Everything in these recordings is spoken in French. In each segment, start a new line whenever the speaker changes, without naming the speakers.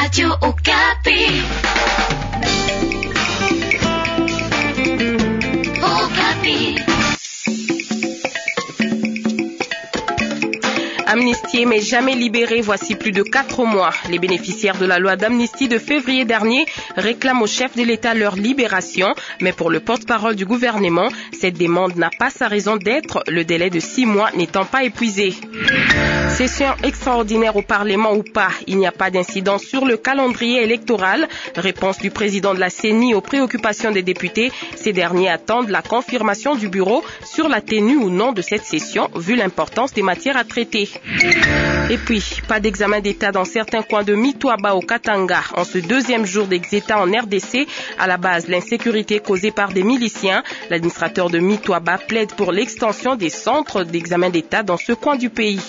Radio Okapi. Okapi.
Amnistiés mais jamais libérés, voici plus de 4 mois. Les bénéficiaires de la loi d'amnistie de février dernier réclament au chef de l'État leur libération. Mais pour le porte-parole du gouvernement, cette demande n'a pas sa raison d'être, le délai de 6 mois n'étant pas épuisé. Session extraordinaire au Parlement ou pas, il n'y a pas d'incidence sur le calendrier électoral. Réponse du président de la CENI aux préoccupations des députés. Ces derniers attendent la confirmation du bureau sur la tenue ou non de cette session, vu l'importance des matières à traiter. Et puis, pas d'examen d'État dans certains coins de Mitwaba au Katanga. En ce deuxième jour d'exéta en RDC, à la base, l'insécurité causée par des miliciens. L'administrateur de Mitwaba plaide pour l'extension des centres d'examen d'État dans ce coin du pays.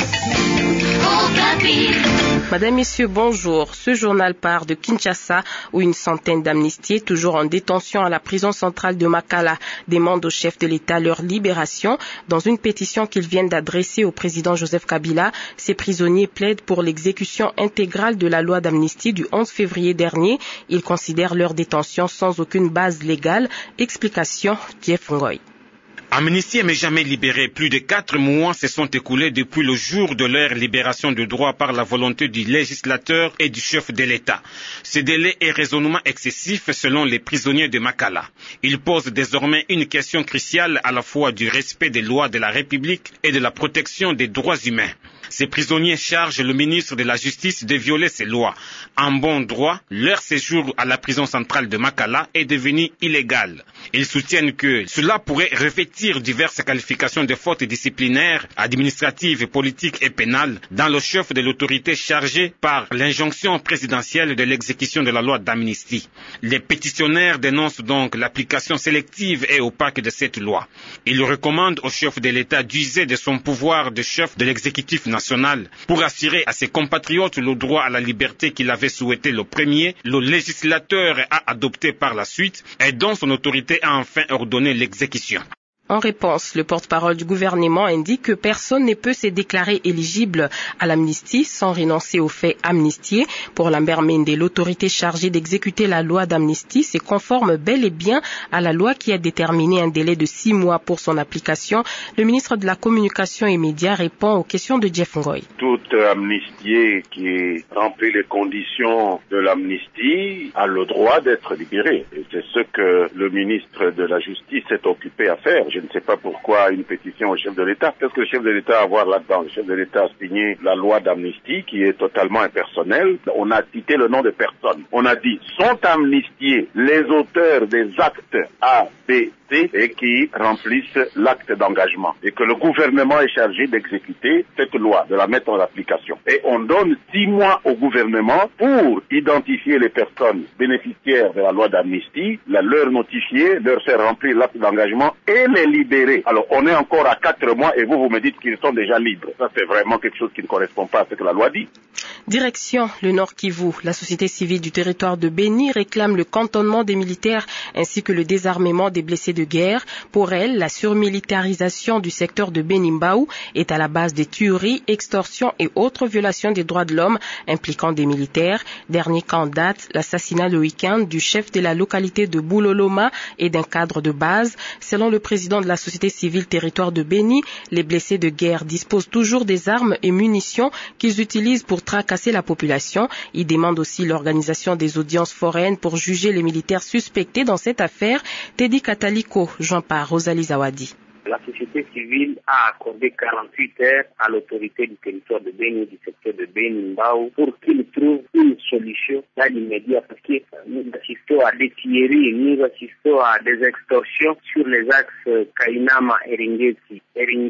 Madame, Messieurs, bonjour. Ce journal part de Kinshasa où une centaine d'amnistiés, toujours en détention à la prison centrale de Makala, demandent au chef de l'État leur libération. Dans une pétition qu'ils viennent d'adresser au président Joseph Kabila, ces prisonniers plaident pour l'exécution intégrale de la loi d'amnistie du 11 février dernier. Ils considèrent leur détention sans aucune base légale. Explication, Jeff Ngoy.
Amnistiés mais jamais libérés, plus de 4 mois se sont écoulés depuis le jour de leur libération de droit par la volonté du législateur et du chef de l'État. Ce délai est raisonnement excessif selon les prisonniers de Makala. Il pose désormais une question cruciale à la fois du respect des lois de la République et de la protection des droits humains. Ces prisonniers chargent le ministre de la Justice de violer ces lois. En bon droit, leur séjour à la prison centrale de Makala est devenu illégal. Ils soutiennent que cela pourrait revêtir diverses qualifications de fautes disciplinaires, administratives, politiques et pénales dans le chef de l'autorité chargée par l'injonction présidentielle de l'exécution de la loi d'amnistie. Les pétitionnaires dénoncent donc l'application sélective et opaque de cette loi. Ils recommandent au chef de l'État d'user de son pouvoir de chef de l'exécutif national pour assurer à ses compatriotes le droit à la liberté qu'il avait souhaité le premier, le législateur a adopté par la suite et dont son autorité a enfin ordonné l'exécution.
En réponse, le porte-parole du gouvernement indique que personne ne peut se déclarer éligible à l'amnistie sans renoncer aux faits amnistiés. Pour Lambert Mende, l'autorité chargée d'exécuter la loi d'amnistie se conforme bel et bien à la loi qui a déterminé un délai de 6 mois pour son application. Le ministre de la Communication et Médias répond aux questions de Jeff Ngoy.
Tout amnistié qui remplit les conditions de l'amnistie a le droit d'être libéré. Et c'est ce que le ministre de la Justice s'est occupé à faire. Je ne sais pas pourquoi une pétition au chef de l'État. Qu'est-ce que le chef de l'État a à voir là-dedans? Le chef de l'État a signé la loi d'amnistie qui est totalement impersonnelle. On a cité le nom de personne. On a dit sont amnistiés les auteurs des actes A, B, C et qui remplissent l'acte d'engagement. Et que le gouvernement est chargé d'exécuter cette loi, de la mettre en application. Et on donne 6 mois au gouvernement pour identifier les personnes bénéficiaires de la loi d'amnistie, leur notifier, leur faire remplir l'acte d'engagement et les libérer. Alors, on est encore à 4 mois et vous me dites qu'ils sont déjà libres. Ça, c'est vraiment quelque chose qui ne correspond pas à ce que la loi dit.
Direction le Nord Kivu. La société civile du territoire de Béni réclame le cantonnement des militaires ainsi que le désarmement des blessés de guerre. Pour elle, la surmilitarisation du secteur de Béni-Mbao est à la base des tueries, extorsions et autres violations des droits de l'homme impliquant des militaires. Dernier cas en date, l'assassinat le week-end du chef de la localité de Bouloloma et d'un cadre de base. Selon le président de la société civile territoire de Béni, les blessés de guerre disposent toujours des armes et munitions qu'ils utilisent pour tracasser la population. Il demande aussi l'organisation des audiences foraines pour juger les militaires suspectés dans cette affaire. Teddy Kataliko, joint par Rosalie Zawadi.
La société civile a accordé 48 heures à l'autorité du territoire de Béni, du secteur de Béni-Mbao, pour qu'il trouve une solution dans l'immédiat, parce que nous assistons à des tueries, nous assistons à des extorsions sur les axes Kainama, Eringeti,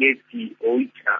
Oicha,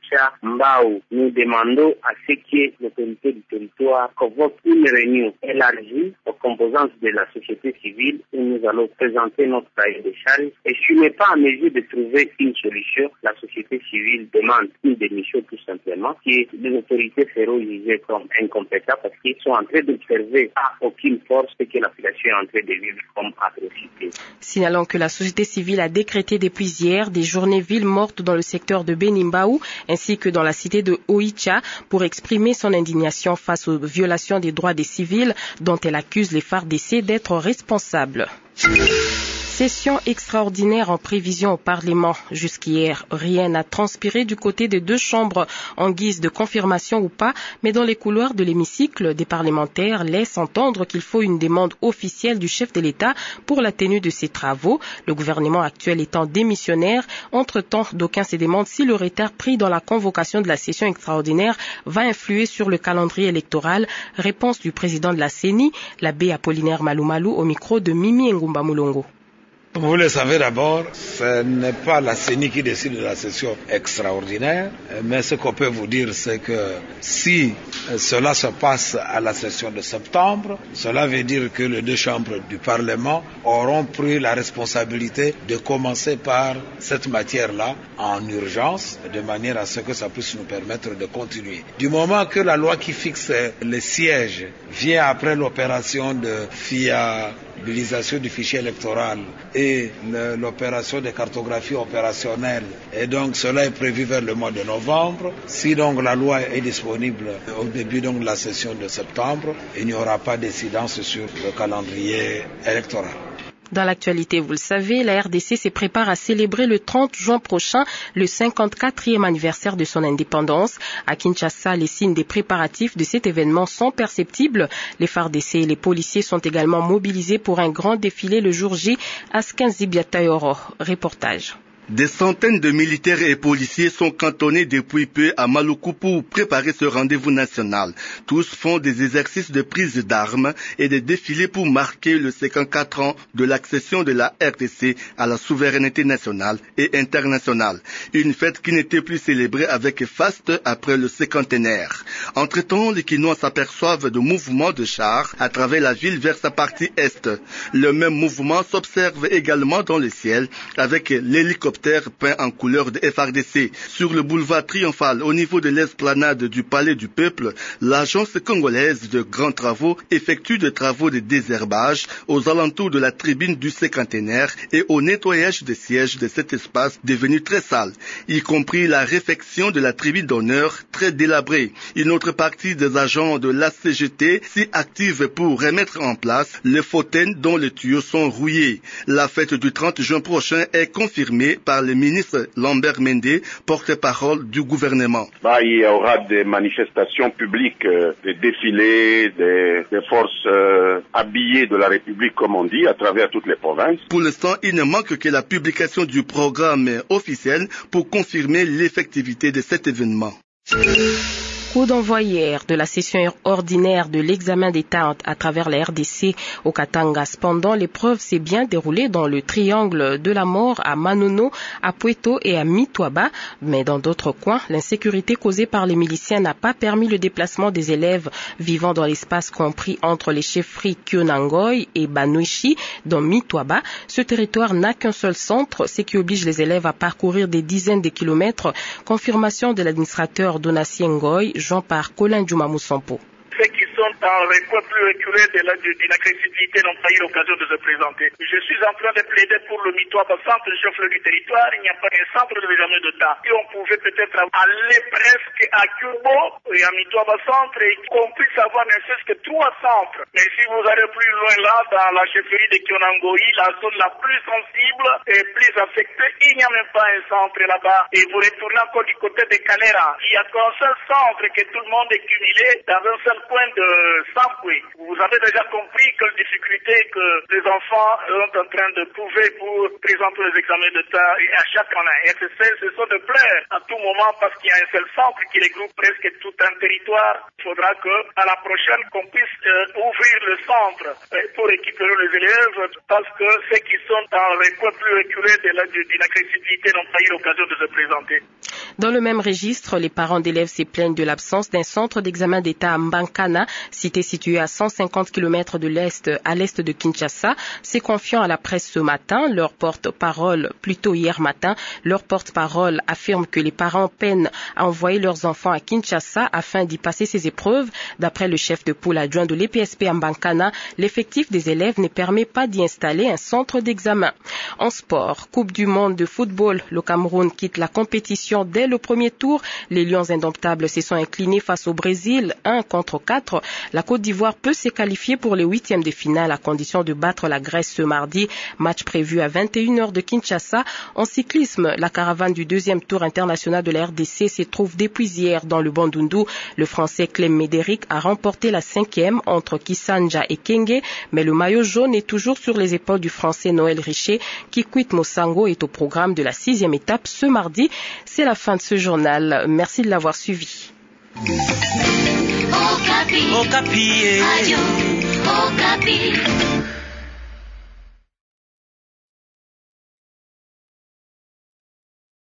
Mbao. Nous demandons à ce que l'autorité du territoire convoque une réunion élargie aux composantes de la société civile où nous allons présenter notre cahier de charges. Et je n'ai pas en mesure de trouver une solution. La société civile demande une démission tout simplement, que les autorités seront jugées comme incompétentes parce que sont en train d'observer à aucune force ce que la population est en train de vivre comme atrocité.
Signalons que la société civile a décrété depuis hier des journées villes mortes dans le secteur de Benimbaou ainsi que dans la cité de Oicha pour exprimer son indignation face aux violations des droits des civils dont elle accuse les FARDC d'être responsables. Session extraordinaire en prévision au Parlement. Jusqu'hier, rien n'a transpiré du côté des deux chambres en guise de confirmation ou pas, mais dans les couloirs de l'hémicycle, des parlementaires laissent entendre qu'il faut une demande officielle du chef de l'État pour la tenue de ces travaux, le gouvernement actuel étant démissionnaire. Entre-temps, d'aucuns se demandent si le retard pris dans la convocation de la session extraordinaire va influer sur le calendrier électoral. Réponse du président de la CENI, l'abbé Apollinaire Malumalu, au micro de Mimi Ngumba Mulongo.
Vous le savez d'abord, ce n'est pas la CENI qui décide de la session extraordinaire, mais ce qu'on peut vous dire, c'est que si cela se passe à la session de septembre, cela veut dire que les deux chambres du Parlement auront pris la responsabilité de commencer par cette matière-là en urgence, de manière à ce que ça puisse nous permettre de continuer. Du moment que la loi qui fixe les sièges vient après l'opération de fiabilisation du fichier électoral et l'opération de cartographie opérationnelle, et donc cela est prévu vers le mois de novembre. Si donc la loi est disponible au début donc de la session de septembre, il n'y aura pas d'incidence sur le calendrier électoral.
Dans l'actualité, vous le savez, la RDC se prépare à célébrer le 30 juin prochain le 54e anniversaire de son indépendance. À Kinshasa, les signes des préparatifs de cet événement sont perceptibles. Les FARDC et les policiers sont également mobilisés pour un grand défilé le jour J à Skanzibiatayoro. Reportage.
Des centaines de militaires et policiers sont cantonnés depuis peu à Maluku pour préparer ce rendez-vous national. Tous font des exercices de prise d'armes et des défilés pour marquer le 54 ans de l'accession de la RDC à la souveraineté nationale et internationale. Une fête qui n'était plus célébrée avec faste après le cinquantenaire. Entre-temps, les Kinois s'aperçoivent de mouvements de chars à travers la ville vers sa partie est. Le même mouvement s'observe également dans le ciel avec l'hélicoptère peint en couleur de FARDC. Sur le boulevard Triomphal, au niveau de l'esplanade du Palais du Peuple, l'agence congolaise de grands travaux effectue des travaux de désherbage aux alentours de la tribune du cinquantenaire et au nettoyage des sièges de cet espace devenu très sale, y compris la réfection de la tribune d'honneur très délabrée. Une autre partie des agents de la CGT s'y active pour remettre en place les fautaines dont les tuyaux sont rouillés. La fête du 30 juin prochain est confirmée par le ministre Lambert Mende, porte-parole du gouvernement.
Il y aura des manifestations publiques, des défilés, des forces habillées de la République, comme on dit, à travers toutes les provinces.
Pour l'instant, il ne manque que la publication du programme officiel pour confirmer l'effectivité de cet événement.
Coup d'envoi hier de la session ordinaire de l'examen d'État à travers la RDC au Katanga. Cependant, l'épreuve s'est bien déroulée dans le triangle de la mort à Manono, à Pueto et à Mitwaba. Mais dans d'autres coins, l'insécurité causée par les miliciens n'a pas permis le déplacement des élèves vivant dans l'espace compris entre les chefferies Kionangoy et Banuichi dans Mitwaba. Ce territoire n'a qu'un seul centre, ce qui oblige les élèves à parcourir des dizaines de kilomètres. Confirmation de l'administrateur Donatien Ngoy, Jean par Colin Djoumamoussampo.
Ceux qui sont dans les coins plus reculés de l'inaccessibilité n'ont pas eu l'occasion de se présenter. Je suis en train de plaider pour le Mitwaba centre, le chef-lieu du territoire. Il n'y a pas un centre de l'examen d'État. Et on pouvait peut-être aller presque à Kubo et à Mitwaba centre et qu'on puisse avoir ne serait-ce que 3 centres. Mais si vous allez plus loin là, dans la chefferie de Kionangoy, la zone la plus sensible et plus affectée, il n'y a même pas un centre là-bas. Et vous retournez encore du côté de Kalera. Il n'y a qu'un seul centre que tout le monde est cumulé dans un seul coin de Sampoué. Vous avez déjà compris quelle difficulté que les enfants sont en train de prouver pour présenter les examens d'État à chaque année. Et ce sont de plaire à tout moment parce qu'il y a un seul centre qui regroupe presque tout un territoire. Il faudra que à la prochaine qu'on puisse ouvrir le centre pour récupérer les élèves parce que ceux qui sont dans les coins plus reculés de l'inaccessibilité n'ont pas eu l'occasion de se présenter.
Dans le même registre, les parents d'élèves se plaignent de l'absence d'un centre d'examen d'État à Mbankana, cité située à 150 km à l'est de Kinshasa. Se confiant à la presse ce matin, leur porte-parole affirme que les parents peinent à envoyer leurs enfants à Kinshasa afin d'y passer ces épreuves. D'après le chef de pôle adjoint de l'EPSP à Mbankana, l'effectif des élèves ne permet pas d'y installer un centre d'examen. En sport, Coupe du monde de football, le Cameroun quitte la compétition dès le premier tour. Les Lions indomptables se sont inclinés face au Brésil, 1-4. La Côte d'Ivoire peut se qualifier pour les huitièmes de finale à condition de battre la Grèce ce mardi. Match prévu à 21h de Kinshasa. En cyclisme, la caravane du deuxième tour international de la RDC se trouve depuis hier dans le Bandundu. Le Français Clem Médéric a remporté la 5e entre Kisanja et Kenge, mais le maillot jaune est toujours sur les épaules du Français Noël Richer. Kikwit Mosango est au programme de la 6e étape ce mardi. C'est la fin de ce journal. Merci de l'avoir suivi.
Okapi. Radio Okapi.